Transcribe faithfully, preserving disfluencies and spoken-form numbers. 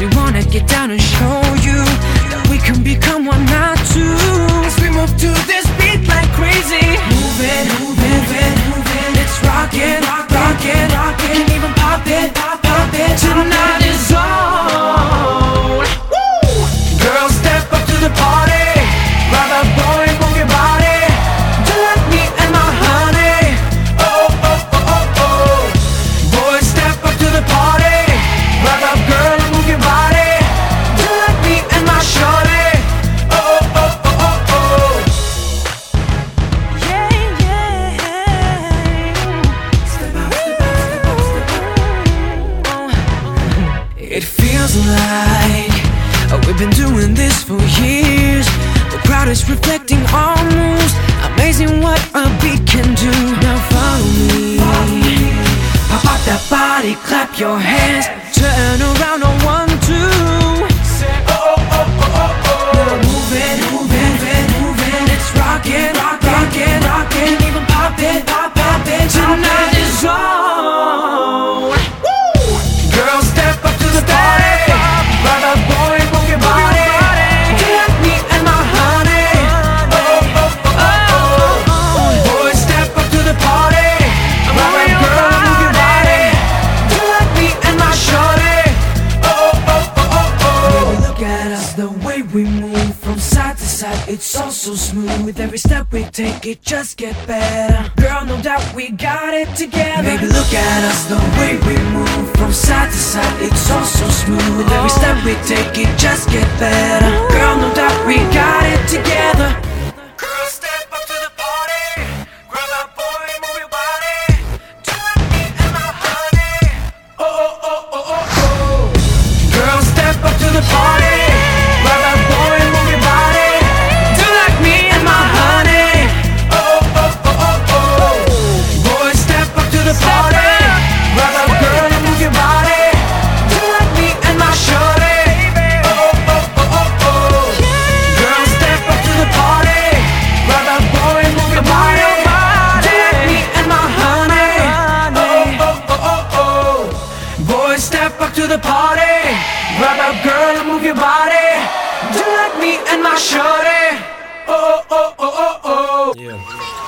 really wanna get down and show you that we can become one, not two. As we move to this beat like crazy, move it, move it, move it, move it. It's rockin', rockin', rockin', and even pop it, pop, pop it. Tonight is on. Woo! Girls, step up to the party. Grab a boy, move your body. Do like me and my honey. Oh, oh, oh, oh, oh. Boys, step up to the party. Grab a girl and move your body. Do like me and my shorty. Oh, oh, oh, oh, oh. Yeah, yeah. Step out, step out, step out, step out. It feels like oh, we've been doing this for years. The crowd is reflecting our moves. Amazing what a beat can do. Now follow me. Pop out that body, clap your hands. Turn around on one, two. Say oh, oh, oh, oh, oh, oh. Now move it, move it, move it, move it. It's rockin', rockin', rockin', rockin'. Even pop it, pop, pop it. Tonight is on. Woo! Girls, step up to the party. Grab a boy, move your body. Do like me and my honey. Oh, oh, oh, oh, oh. Boys, step up to the party. Grab a girl, move your body. Do like me and my shorty. Oh, oh, oh, oh, oh. Look at us, the way we move from side to side. It's all so smooth. Every step we take, it just get better. Girl, no doubt we got it together. Baby, look at us, the way we move from side to side. It's all so smooth. Every step we take, it just get better. Girl, no doubt we got it together. Girl, step up to the party. Grab that boy, move your body. Do like me and my honey. Oh, oh, oh, oh, oh, oh. Girl, step up to the party. Grab that boy, move your body. Do like me and my honey. Oh, oh, oh, oh, oh. Boys, step up to the party. Grab that girl and move your body. Do like me and my shorty. Oh, oh, oh, oh, oh. Girl, step up to the party. Grab that boy and move your body. Do like me and my honey. Oh, oh, oh, oh, oh. Boys, step up to the party. Grab that girl and move your body. Do like me and my shorty. Oh, oh, oh, oh, oh. Yeah.